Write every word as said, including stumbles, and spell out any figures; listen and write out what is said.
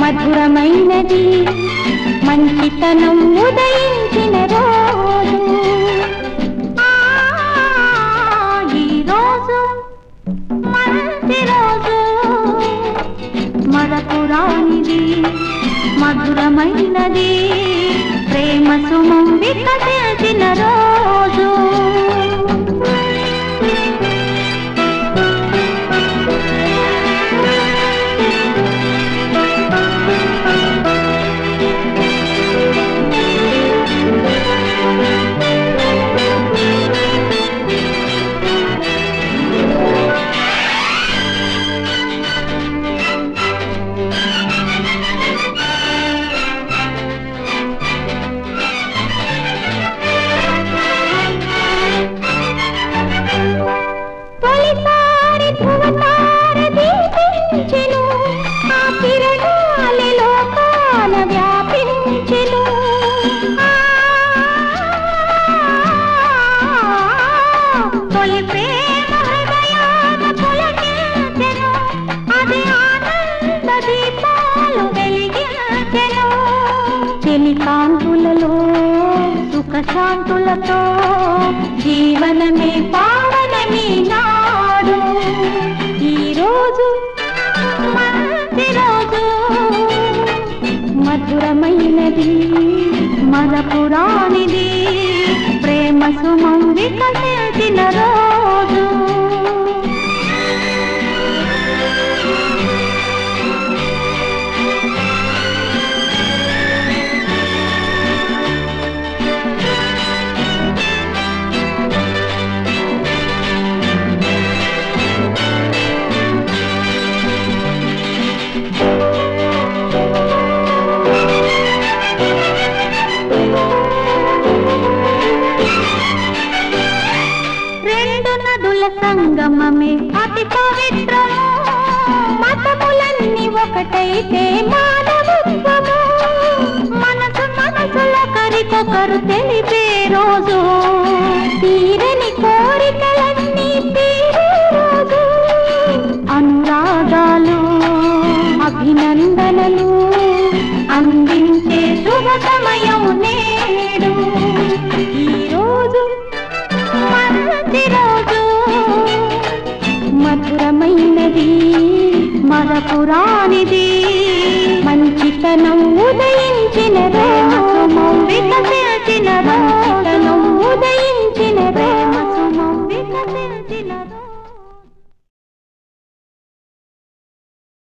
మధురమైనది మంచితనం ఉదయించిన రోజు ఈ రోజు మంచి రోజు మరపురానిది మధురమైనది ప్రేమ సుమం వికసించిన రోజు కాంతులలో సుఖ శాంతులతో జీవనమే పావనమే నాడు ఈ రోజు మంచి రోజు మధురమైనది మరపురానిది ప్రేమ సుమం వికసించిన రోజు సంగమమే అతి పవిత్రము మతములన్నీ ఒకటైతే మానవత్వము మనసు మనసులొకరికొకరు తెలిపే రోజు తీరని కోరికలన్నీ తీరే రోజు అనురాగాలు అభినందనలు అందించే శుభ సమయం నేడు ఈ రోజు మంచి రోజు మధురమైనది మరపురానిది మంచితనం ఉదయించిన రోజు